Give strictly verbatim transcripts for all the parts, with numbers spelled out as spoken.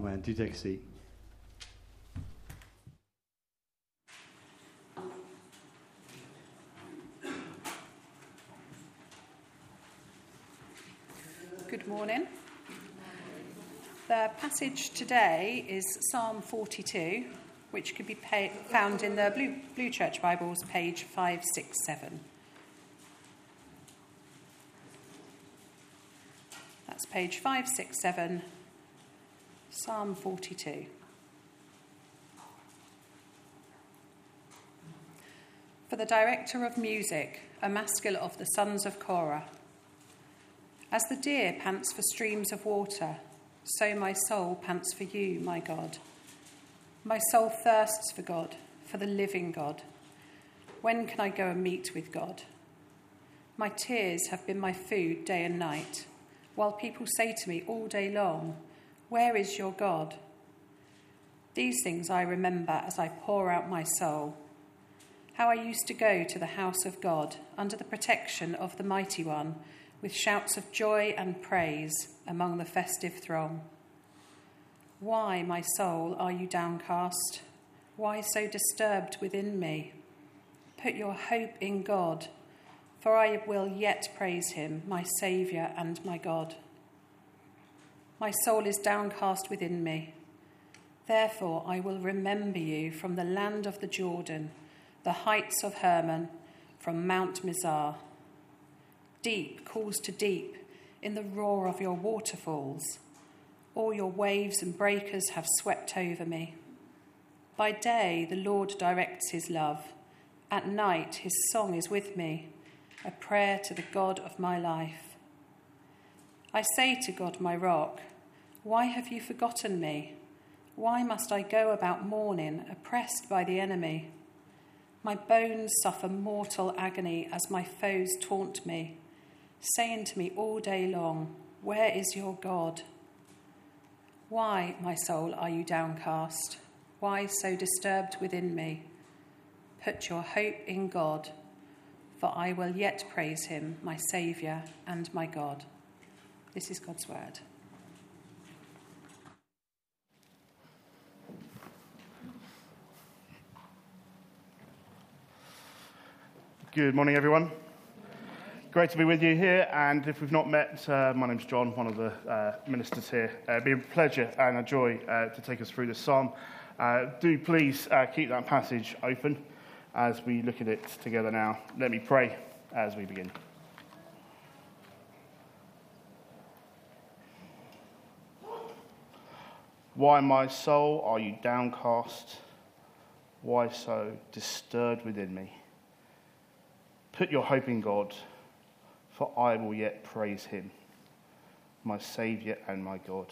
Amen. Do take a seat. Good morning. The passage today is Psalm forty-two, which could be pay- found in the Blue, Blue Church Bibles, page five sixty-seven. That's page five sixty-seven, Psalm forty-two. For the director of music, a maskil of the sons of Korah. As the deer pants for streams of water, so my soul pants for you, my God. My soul thirsts for God, for the living God. When can I go and meet with God? My tears have been my food day and night, while people say to me all day long, "Where is your God?" These things I remember as I pour out my soul. How I used to go to the house of God under the protection of the Mighty One, with shouts of joy and praise among the festive throng. Why, my soul, are you downcast? Why so disturbed within me? Put your hope in God, for I will yet praise him, my Saviour and my God. My soul is downcast within me. Therefore I will remember you from the land of the Jordan, the heights of Hermon, from Mount Mizar. Deep calls to deep in the roar of your waterfalls. All your waves and breakers have swept over me. By day the Lord directs his love. At night his song is with me, a prayer to the God of my life. I say to God, my rock, why have you forgotten me? Why must I go about mourning, oppressed by the enemy? My bones suffer mortal agony as my foes taunt me, saying to me all day long, "Where is your God?" Why, my soul, are you downcast? Why so disturbed within me? Put your hope in God, for I will yet praise him, my Saviour and my God. This is God's word. Good morning, everyone. Great to be with you here, and if we've not met, uh, my name's John, one of the uh, ministers here. Uh, it'd be a pleasure and a joy uh, to take us through this psalm. Uh, do please uh, keep that passage open as we look at it together now. Let me pray as we begin. Why, my soul, are you downcast? Why so disturbed within me? Put your hope in God, for I will yet praise him, my Saviour and my God.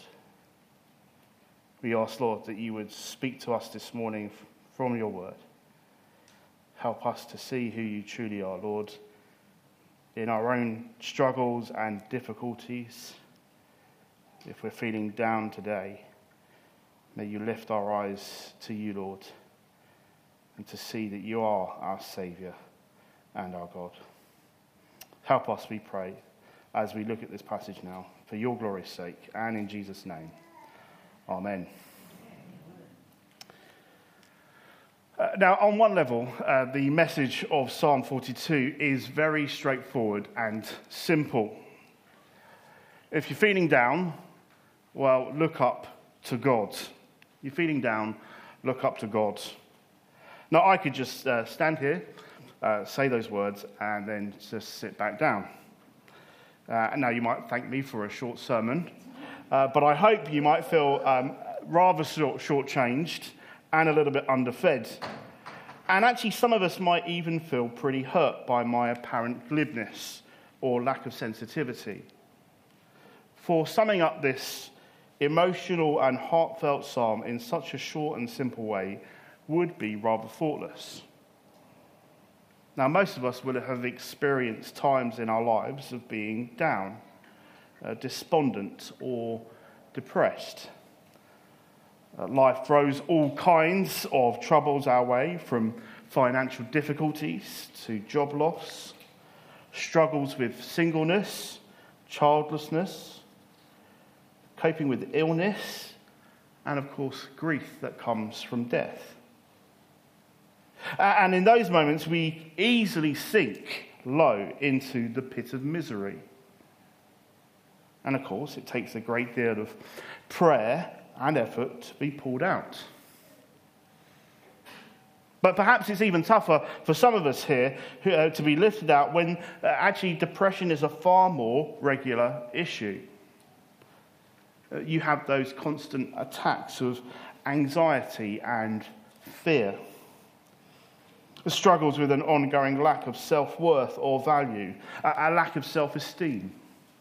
We ask, Lord, that you would speak to us this morning from your word. Help us to see who you truly are, Lord, in our own struggles and difficulties. If we're feeling down today, may you lift our eyes to you, Lord, and to see that you are our Saviour and our God. Help us, we pray, as we look at this passage now, for your glory's sake, and in Jesus' name. Amen. Uh, now, on one level, uh, the message of Psalm forty-two is very straightforward and simple. If you're feeling down, well, look up to God. You're feeling down, look up to God. Now, I could just uh, stand here, Uh, say those words, and then just sit back down. Uh, and now you might thank me for a short sermon, uh, but I hope you might feel um, rather short, short-changed and a little bit underfed. And actually, some of us might even feel pretty hurt by my apparent glibness or lack of sensitivity. For summing up this emotional and heartfelt psalm in such a short and simple way would be rather thoughtless. Now, most of us will have experienced times in our lives of being down, uh, despondent, or depressed. Uh, life throws all kinds of troubles our way, from financial difficulties to job loss, struggles with singleness, childlessness, coping with illness, and of course grief that comes from death. And in those moments we easily sink low into the pit of misery. And of course it takes a great deal of prayer and effort to be pulled out. But perhaps it's even tougher for some of us here uh, to be lifted out when uh, actually depression is a far more regular issue. Uh, you have those constant attacks of anxiety and fear. The struggles with an ongoing lack of self-worth or value, a, a lack of self-esteem.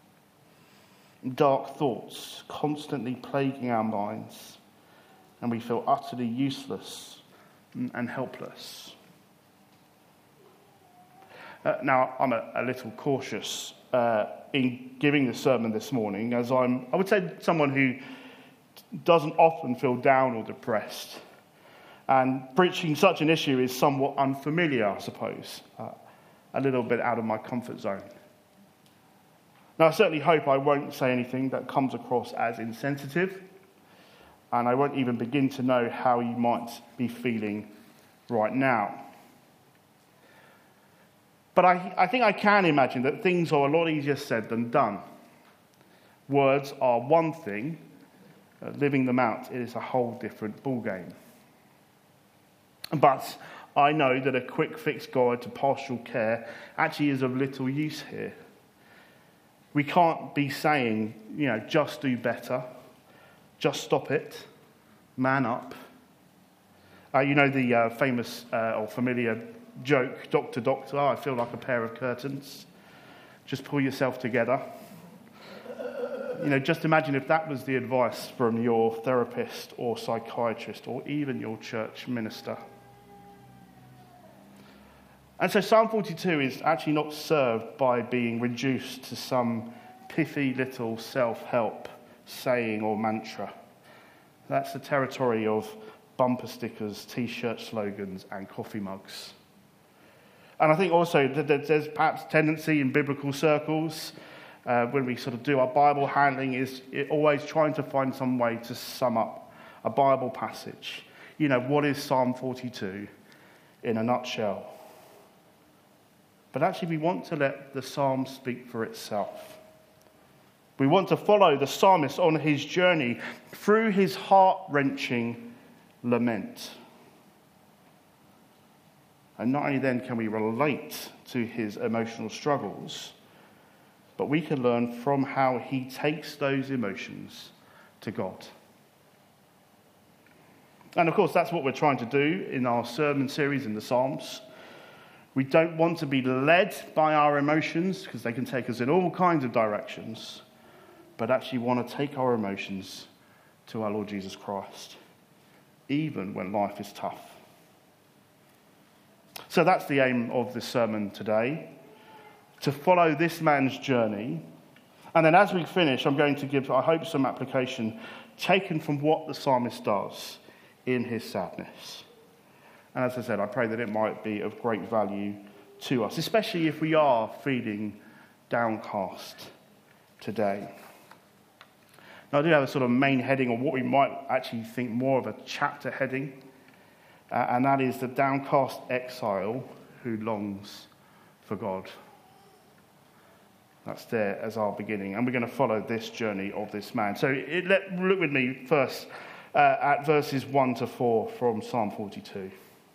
Dark thoughts constantly plaguing our minds, and we feel utterly useless and helpless. Uh, now, I'm a, a little cautious uh, in giving the sermon this morning, as I'm, I would say, someone who doesn't often feel down or depressed. And preaching such an issue is somewhat unfamiliar, I suppose, uh, a little bit out of my comfort zone. Now, I certainly hope I won't say anything that comes across as insensitive, and I won't even begin to know how you might be feeling right now. But I, I think I can imagine that things are a lot easier said than done. Words are one thing, uh, living them out is a whole different ballgame. But I know that a quick fix guide to pastoral care actually is of little use here. We can't be saying, you know, just do better. Just stop it. Man up. Uh, you know the uh, famous uh, or familiar joke, doctor, doctor, I feel like a pair of curtains. Just pull yourself together. You know, just imagine if that was the advice from your therapist or psychiatrist or even your church minister. And so Psalm forty-two is actually not served by being reduced to some pithy little self-help saying or mantra. That's the territory of bumper stickers, T-shirt slogans, and coffee mugs. And I think also that there's perhaps tendency in biblical circles, uh, when we sort of do our Bible handling, is always trying to find some way to sum up a Bible passage. You know, what is Psalm forty-two in a nutshell? But actually we want to let the psalm speak for itself. We want to follow the psalmist on his journey through his heart-wrenching lament. And not only then can we relate to his emotional struggles, but we can learn from how he takes those emotions to God. And of course, that's what we're trying to do in our sermon series in the Psalms. We don't want to be led by our emotions, because they can take us in all kinds of directions, but actually want to take our emotions to our Lord Jesus Christ, even when life is tough. So that's the aim of this sermon today, to follow this man's journey. And then as we finish, I'm going to give, I hope, some application taken from what the psalmist does in his sadness. And as I said, I pray that it might be of great value to us, especially if we are feeling downcast today. Now, I do have a sort of main heading, or what we might actually think more of a chapter heading, uh, and that is the downcast exile who longs for God. That's there as our beginning, and we're going to follow this journey of this man. So it, let, look with me first uh, at verses one to four from Psalm forty-two.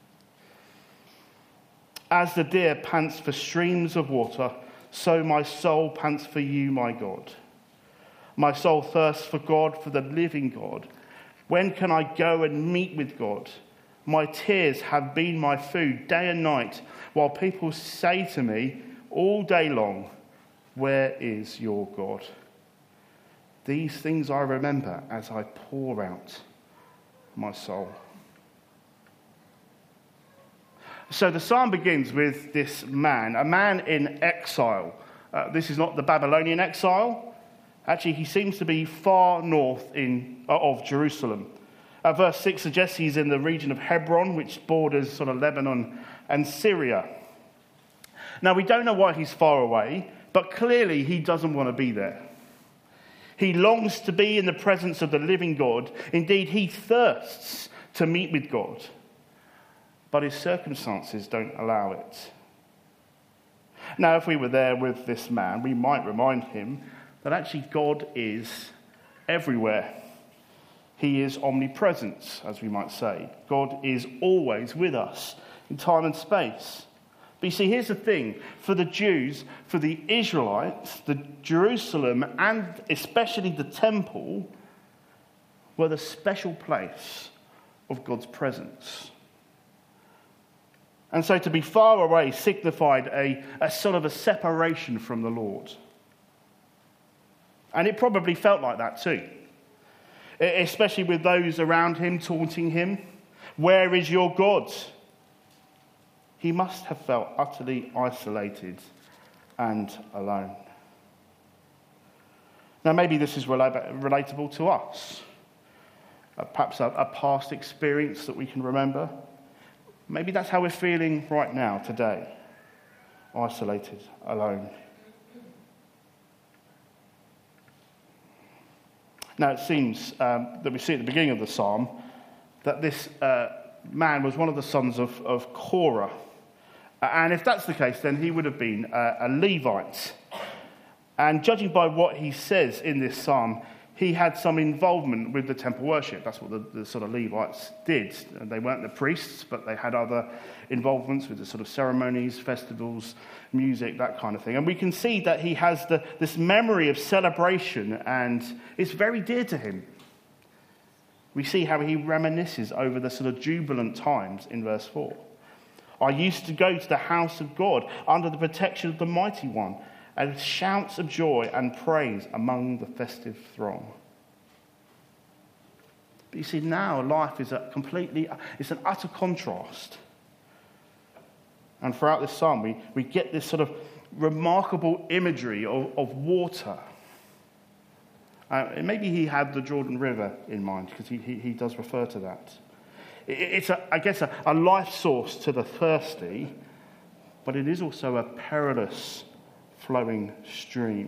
As the deer pants for streams of water, so my soul pants for you, my God. My soul thirsts for God, for the living God. When can I go and meet with God? My tears have been my food day and night, while people say to me all day long, where is your God? These things I remember as I pour out my soul. So the psalm begins with this man, a man in exile. Uh, this is not the Babylonian exile. Actually, he seems to be far north in, uh, of Jerusalem. Uh, verse six suggests he's in the region of Hebron, which borders sort of Lebanon and Syria. Now, we don't know why he's far away, but clearly he doesn't want to be there. He longs to be in the presence of the living God. Indeed, he thirsts to meet with God. But his circumstances don't allow it. Now, if we were there with this man, we might remind him that actually God is everywhere. He is omnipresent, as we might say. God is always with us in time and space. But you see, here's the thing. For the Jews, for the Israelites, the Jerusalem, and especially the temple, were the special place of God's presence. And so to be far away signified a, a sort of a separation from the Lord. And it probably felt like that too. Especially with those around him taunting him. Where is your God? He must have felt utterly isolated and alone. Now maybe this is relatable to us. Uh, perhaps a, a past experience that we can remember. Maybe that's how we're feeling right now, today. Isolated, alone. Now it seems um, that we see at the beginning of the psalm that this uh, man was one of the sons of, of Korah. And if that's the case, then he would have been a, a Levite. And judging by what he says in this psalm, he had some involvement with the temple worship. That's what the, the sort of Levites did. And they weren't the priests, but they had other involvements with the sort of ceremonies, festivals, music, that kind of thing. And we can see that he has the, this memory of celebration, and it's very dear to him. We see how he reminisces over the sort of jubilant times in verse four. I used to go to the house of God under the protection of the Mighty One, and shouts of joy and praise among the festive throng. But you see, now life is a completely, it's an utter contrast. And throughout this psalm, we, we get this sort of remarkable imagery of, of water. Uh, maybe he had the Jordan River in mind, because he, he, he does refer to that. It, it's, a, I guess, a, a life source to the thirsty, but it is also a perilous flowing stream.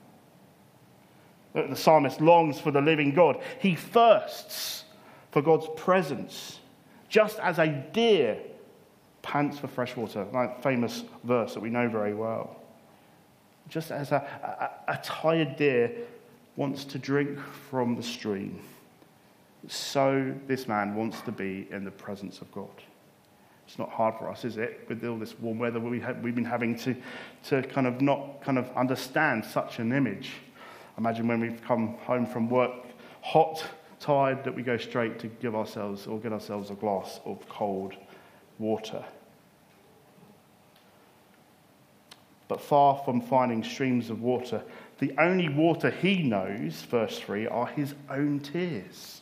The psalmist longs for the living God. He thirsts for God's presence, just as a deer pants for fresh water, that famous verse that we know very well. Just as a, a, a tired deer wants to drink from the stream, so this man wants to be in the presence of God. It's not hard for us, is it, with all this warm weather we have, we've been having to, to kind of not kind of understand such an image. Imagine when we've come home from work, hot, tired, that we go straight to give ourselves or get ourselves a glass of cold water. But far from finding streams of water, the only water he knows, verse three, are his own tears.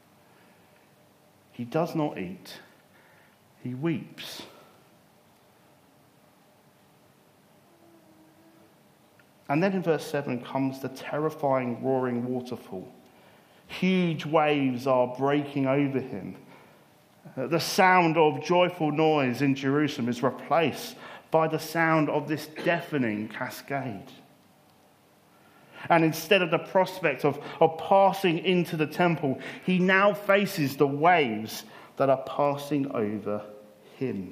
He does not eat. He weeps. And then in verse seven comes the terrifying roaring waterfall. Huge waves are breaking over him. The sound of joyful noise in Jerusalem is replaced by the sound of this deafening cascade. And instead of the prospect of, of passing into the temple, he now faces the waves that are passing over him.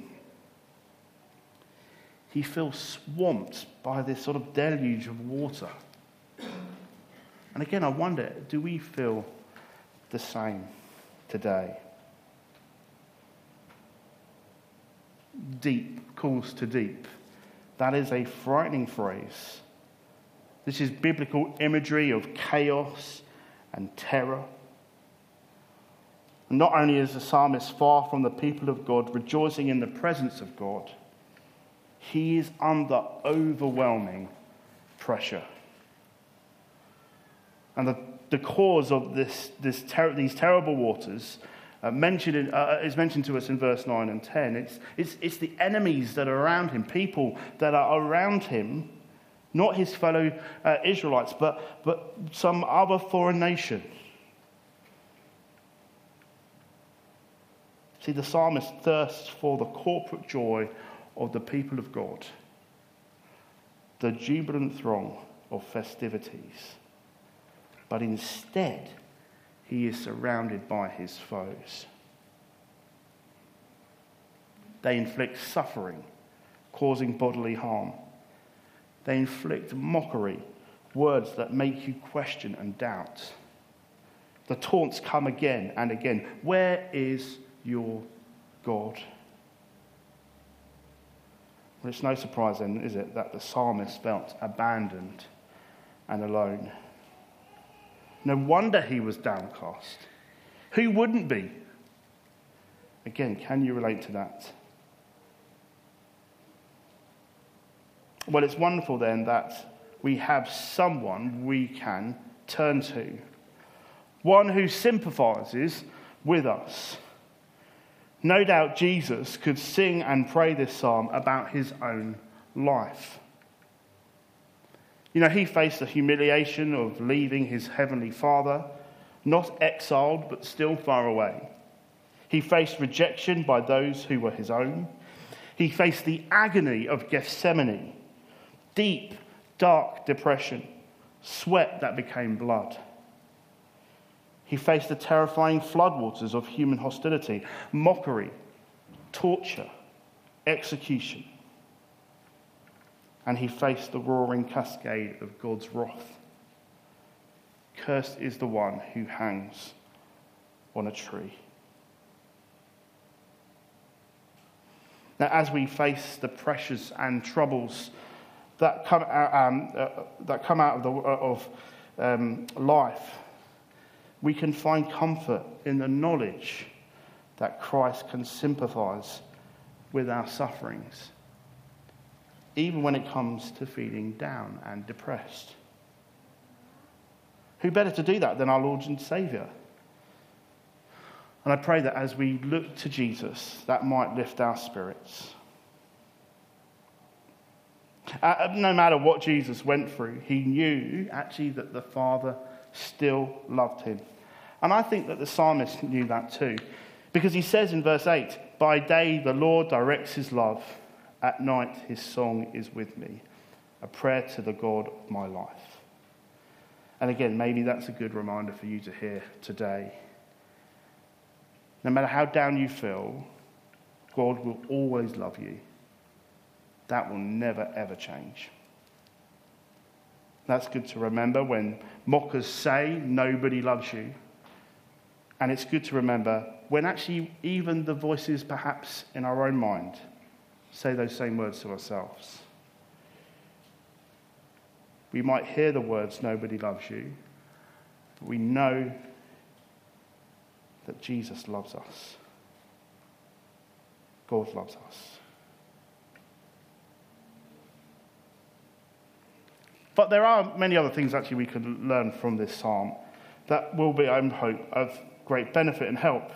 He feels swamped by this sort of deluge of water. And again, I wonder, do we feel the same today? Deep calls to deep. That is a frightening phrase. This is biblical imagery of chaos and terror. Not only is the psalmist far from the people of God, rejoicing in the presence of God, he is under overwhelming pressure. And the, the cause of this, this ter- these terrible waters uh, mentioned in, uh, is mentioned to us in verse nine and ten. It's, it's, it's the enemies that are around him, people that are around him, not his fellow uh, Israelites, but, but some other foreign nation. See, the psalmist thirsts for the corporate joy of the people of God, the jubilant throng of festivities. but instead he is surrounded by his foes. They inflict suffering, causing bodily harm. They inflict mockery, words that make you question and doubt. The taunts come again and again. Where is your God? Well, it's no surprise then, is it, that the psalmist felt abandoned and alone. No wonder he was downcast. Who wouldn't be? Again, can you relate to that? Well, it's wonderful then that we have someone we can turn to. One who sympathises with us. No doubt Jesus could sing and pray this psalm about his own life. You know, he faced the humiliation of leaving his heavenly Father, not exiled, but still far away. He faced rejection by those who were his own. He faced the agony of Gethsemane, deep, dark depression, sweat that became blood. He faced the terrifying floodwaters of human hostility, mockery, torture, execution. And he faced the roaring cascade of God's wrath. Cursed is the one who hangs on a tree. Now, as we face the pressures and troubles that come out, um, uh, that come out of, the, uh, of um, life, we can find comfort in the knowledge that Christ can sympathise with our sufferings, even when it comes to feeling down and depressed. Who better to do that than our Lord and Saviour? And I pray that as we look to Jesus, that might lift our spirits. Uh, no matter what Jesus went through, he knew actually that the Father still loved him. And I think that the psalmist knew that too, because he says in verse eight, "By day the Lord directs his love, at night his song is with me, a prayer to the God of my life." And again, maybe that's a good reminder for you to hear today. No matter how down you feel, God will always love you. That will never, ever change. That's good to remember when mockers say nobody loves you. And it's good to remember when actually even the voices perhaps in our own mind say those same words to ourselves. We might hear the words, nobody loves you, but we know that Jesus loves us. God loves us. But there are many other things actually we can learn from this psalm that will be, I hope, of great benefit and help.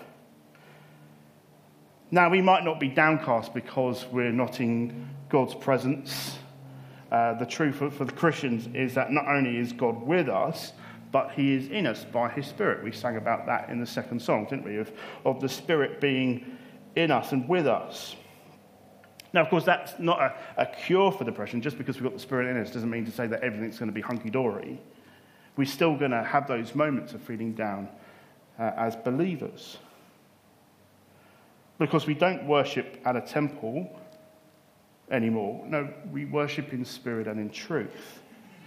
Now, we might not be downcast because we're not in God's presence. Uh, the truth for, for the Christians is that not only is God with us, but he is in us by his Spirit. We sang about that in the second song, didn't we? Of, of the Spirit being in us and with us. Now, of course, that's not a, a cure for depression. Just because we've got the Spirit in us doesn't mean to say that everything's going to be hunky-dory. We're still going to have those moments of feeling down uh, as believers. Because we don't worship at a temple anymore. No, we worship in spirit and in truth.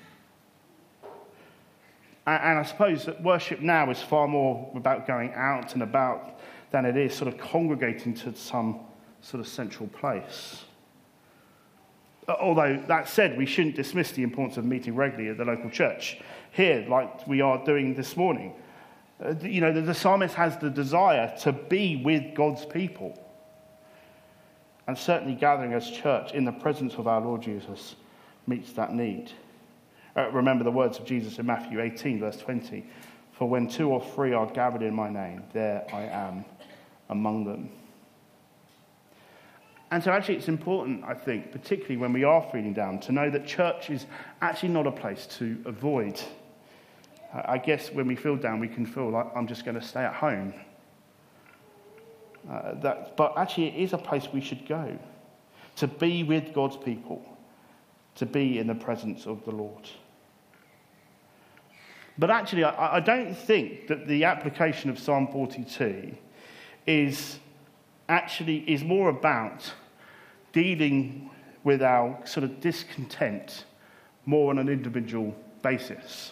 And, and I suppose that worship now is far more about going out and about than it is sort of congregating to some sort of central place. Although, that said, we shouldn't dismiss the importance of meeting regularly at the local church. Here, like we are doing this morning. Uh, you know, the, the psalmist has the desire to be with God's people. And certainly gathering as church in the presence of our Lord Jesus meets that need. Uh, remember the words of Jesus in Matthew eighteen, verse twenty. "For when two or three are gathered in my name, there I am among them." And so actually it's important, I think, particularly when we are feeling down, to know that church is actually not a place to avoid. I guess when we feel down, we can feel like I'm just going to stay at home. Uh, that, but actually it is a place we should go, to be with God's people, to be in the presence of the Lord. But actually, I, I don't think that the application of Psalm forty-two is actually is more about dealing with our sort of discontent more on an individual basis.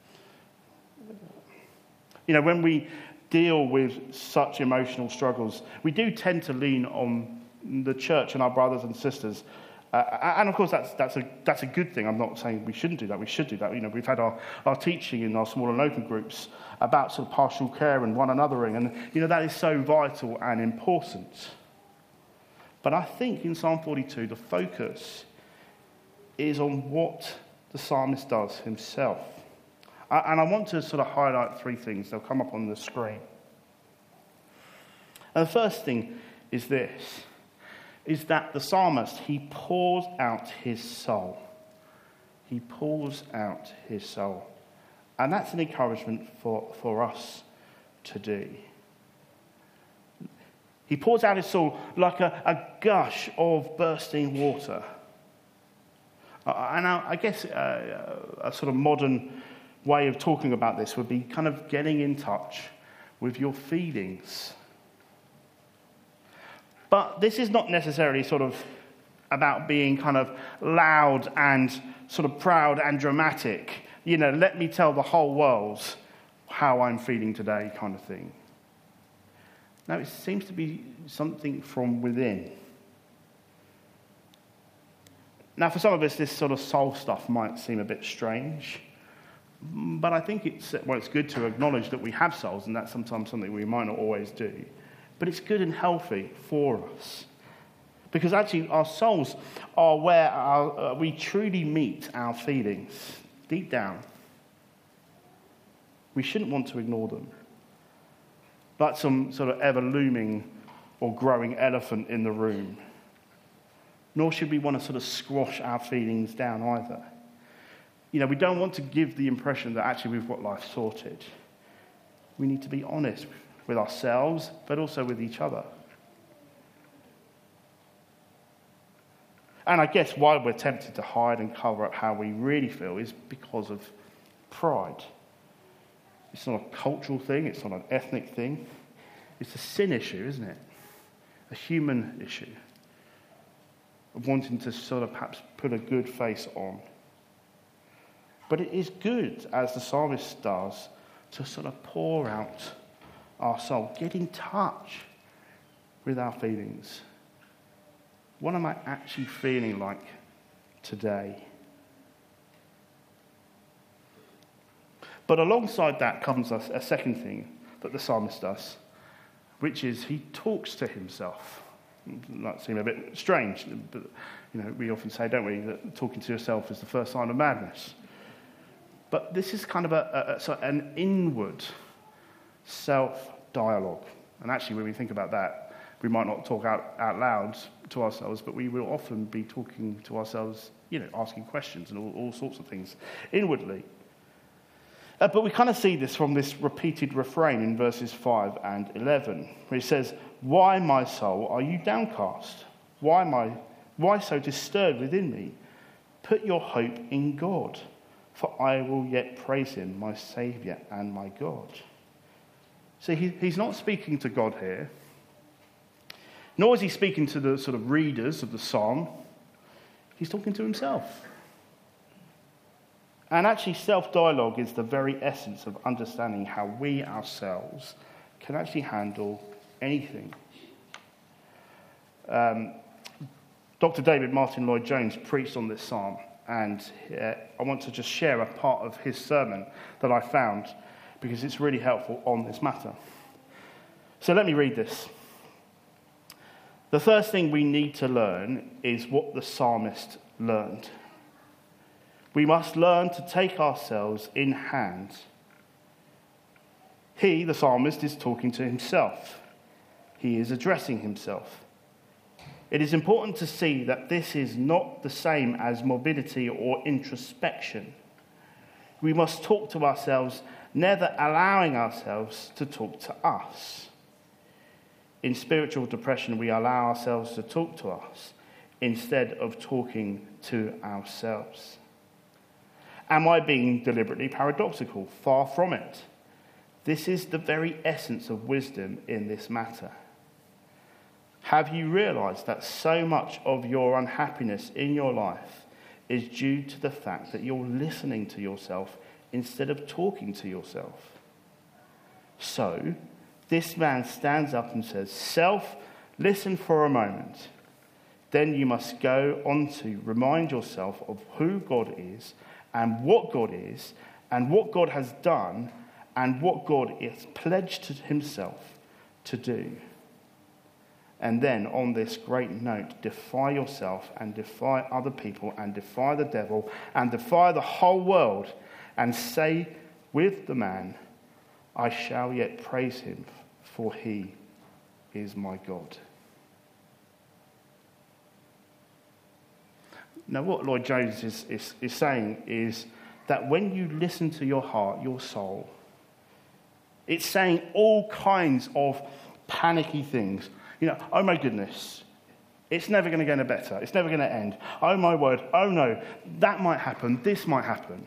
You know, when we deal with such emotional struggles, we do tend to lean on the church and our brothers and sisters. Uh, and of course, that's that's a that's a good thing. I'm not saying we shouldn't do that. We should do that. You know, we've had our, our teaching in our small and open groups about sort of pastoral care and one anothering, and you know that is so vital and important. But I think in Psalm forty-two, the focus is on what the psalmist does himself. And I want to sort of highlight three things. They'll come up on the screen. And the first thing is this, is that the psalmist, he pours out his soul. He pours out his soul. And that's an encouragement for, for us to do. He pours out his soul like a, a gush of bursting water. Uh, and I, I guess uh, a sort of modern way of talking about this would be kind of getting in touch with your feelings. But this is not necessarily sort of about being kind of loud and sort of proud and dramatic. You know, let me tell the whole world how I'm feeling today kind of thing. No, it seems to be something from within. Now, for some of us, this sort of soul stuff might seem a bit strange. But I think it's, well, it's good to acknowledge that we have souls, and that's sometimes something we might not always do. But it's good and healthy for us. Because actually our souls are where our, uh, we truly meet our feelings, deep down. We shouldn't want to ignore them. Like some sort of ever-looming or growing elephant in the room. Nor should we want to sort of squash our feelings down either. You know, we don't want to give the impression that actually we've got life sorted. We need to be honest with ourselves, but also with each other. And I guess why we're tempted to hide and cover up how we really feel is because of pride. It's not a cultural thing, it's not an ethnic thing. It's a sin issue, isn't it? A human issue. Of wanting to sort of perhaps put a good face on. But it is good, as the psalmist does, to sort of pour out our soul, get in touch with our feelings. What am I actually feeling like today? But alongside that comes a, a second thing that the psalmist does, which is he talks to himself. It might seem a bit strange, but you know, we often say, don't we, that talking to yourself is the first sign of madness. But this is kind of a, a, so an inward self-dialogue. And actually, when we think about that, we might not talk out, out loud to ourselves, but we will often be talking to ourselves, you know, asking questions and all, all sorts of things inwardly. Uh, but we kind of see this from this repeated refrain in verses five and eleven, where he says, "Why, my soul, are you downcast? Why, my, why so disturbed within me? Put your hope in God. For I will yet praise him, my Saviour and my God." See, he, he's not speaking to God here, nor is he speaking to the sort of readers of the psalm. He's talking to himself. And actually, self-dialogue is the very essence of understanding how we ourselves can actually handle anything. Um, Doctor David Martin Lloyd-Jones preached on this psalm. And uh, I want to just share a part of his sermon that I found because it's really helpful on this matter. So let me read this. The first thing we need to learn is what the psalmist learned. We must learn to take ourselves in hand. He, the psalmist, is talking to himself. He is addressing himself. It is important to see that this is not the same as morbidity or introspection. We must talk to ourselves, never allowing ourselves to talk to us. In spiritual depression, we allow ourselves to talk to us instead of talking to ourselves. Am I being deliberately paradoxical? Far from it. This is the very essence of wisdom in this matter. Have you realized that so much of your unhappiness in your life is due to the fact that you're listening to yourself instead of talking to yourself? So, this man stands up and says, "Self, listen for a moment. Then you must go on to remind yourself of who God is and what God is and what God has done and what God is pledged to himself to do. And then, on this great note, defy yourself and defy other people and defy the devil and defy the whole world and say with the man, I shall yet praise him, for he is my God." Now, what Lloyd Jones is, is, is saying is that when you listen to your heart, your soul, it's saying all kinds of panicky things. You know, oh my goodness, it's never going to get any better. It's never going to end. Oh my word, oh no, that might happen, this might happen.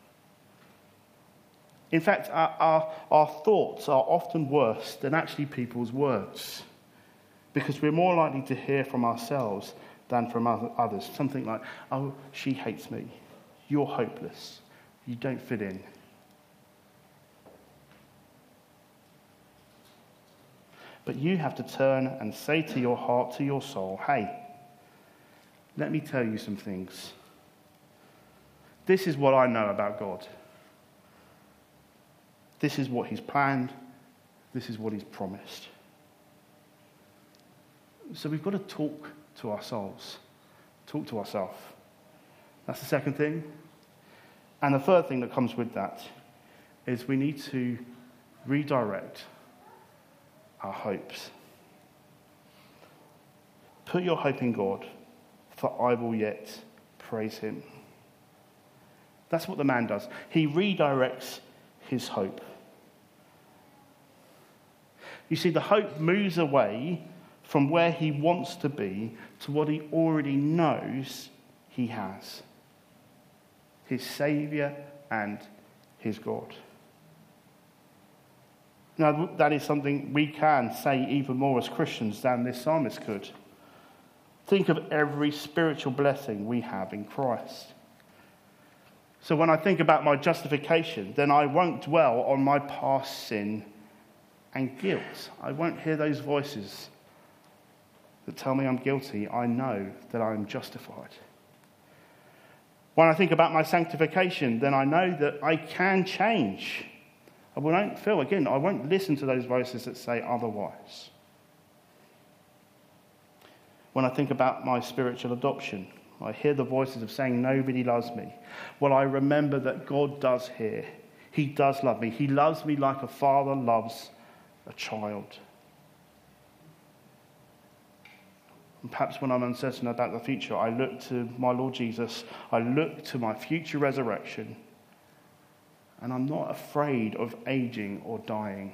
In fact, our, our, our thoughts are often worse than actually people's words, because we're more likely to hear from ourselves than from others. Something like, oh, she hates me. You're hopeless. You don't fit in. But you have to turn and say to your heart, to your soul, hey, let me tell you some things. This is what I know about God. This is what he's planned. This is what he's promised. So we've got to talk to our souls. Talk to ourselves. That's the second thing. And the third thing that comes with that is we need to redirect our hopes. Put your hope in God, for I will yet praise him. That's what the man does. He redirects his hope. You see, the hope moves away from where he wants to be to what he already knows he has. His Saviour and his God. Now, that is something we can say even more as Christians than this psalmist could. Think of every spiritual blessing we have in Christ. So when I think about my justification, then I won't dwell on my past sin and guilt. I won't hear those voices that tell me I'm guilty. I know that I am justified. When I think about my sanctification, then I know that I can change. I won't feel, again, I won't listen to those voices that say otherwise. When I think about my spiritual adoption, I hear the voices of saying nobody loves me. Well, I remember that God does hear. He does love me. He loves me like a father loves a child. And perhaps when I'm uncertain about the future, I look to my Lord Jesus. I look to my future resurrection. And I'm not afraid of aging or dying.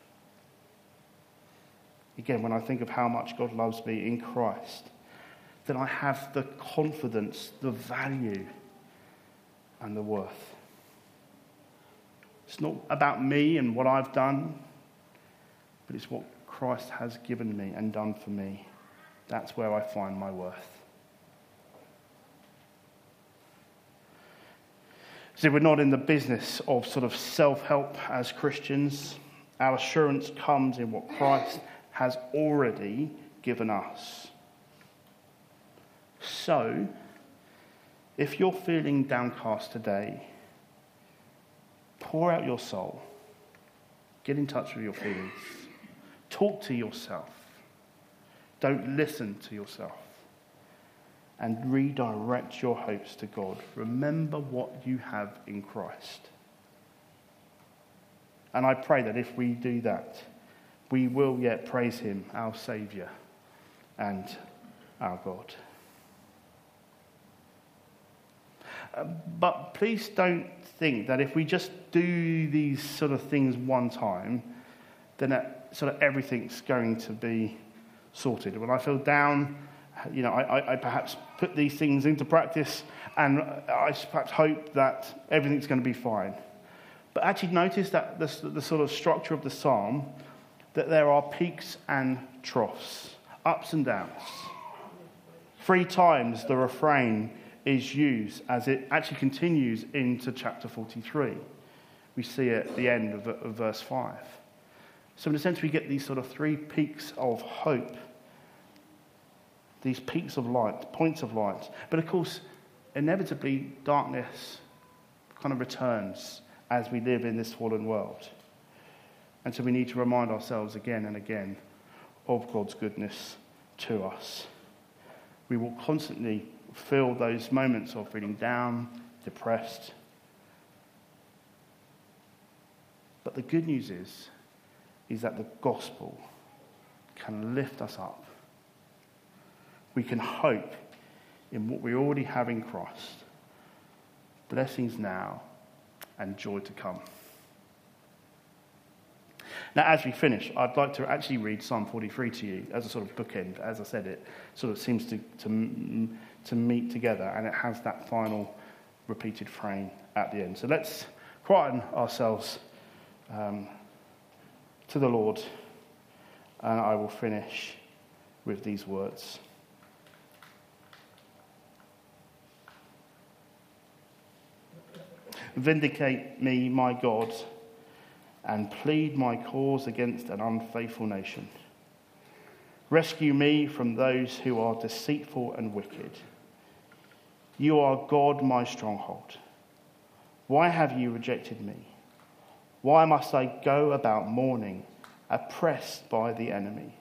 Again, when I think of how much God loves me in Christ, then I have the confidence, the value, and the worth. It's not about me and what I've done, but it's what Christ has given me and done for me. That's where I find my worth. See, we're not in the business of sort of self-help as Christians. Our assurance comes in what Christ has already given us. So, if you're feeling downcast today, pour out your soul. Get in touch with your feelings. Talk to yourself. Don't listen to yourself. And redirect your hopes to God. Remember what you have in Christ. And I pray that if we do that, we will yet praise him, our Saviour and our God. Uh, but please don't think that if we just do these sort of things one time, then that sort of everything's going to be sorted. When I feel down you know, I, I, I perhaps put these things into practice and I perhaps hope that everything's going to be fine. But actually notice that the, the sort of structure of the psalm, that there are peaks and troughs, ups and downs. Three times the refrain is used as it actually continues into chapter forty-three. We see it at the end of, of verse five. So in a sense we get these sort of three peaks of hope, these peaks of light, points of light. But of course, inevitably darkness kind of returns as we live in this fallen world. And so we need to remind ourselves again and again of God's goodness to us. We will constantly feel those moments of feeling down, depressed. But the good news is, is that the gospel can lift us up. We can hope in what we already have in Christ. Blessings now and joy to come. Now, as we finish, I'd like to actually read Psalm forty-three to you as a sort of bookend. As I said, it sort of seems to, to, to meet together, and it has that final repeated frame at the end. So let's quieten ourselves um, to the Lord, and I will finish with these words. Vindicate me, my God, and plead my cause against an unfaithful nation. Rescue me from those who are deceitful and wicked. You are God, my stronghold. Why have you rejected me? Why must I go about mourning, oppressed by the enemy?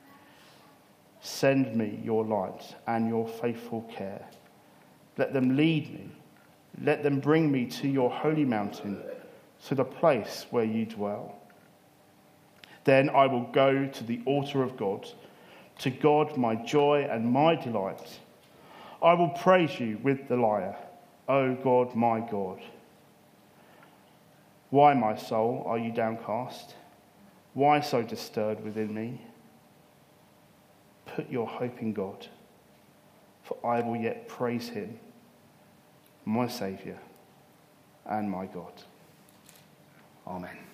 Send me your light and your faithful care. Let them lead me. Let them bring me to your holy mountain, to the place where you dwell. Then I will go to the altar of God, to God my joy and my delight. I will praise you with the lyre, O God, my God. Why, my soul, are you downcast? Why so disturbed within me? Put your hope in God, for I will yet praise him, my Saviour and my God. Amen.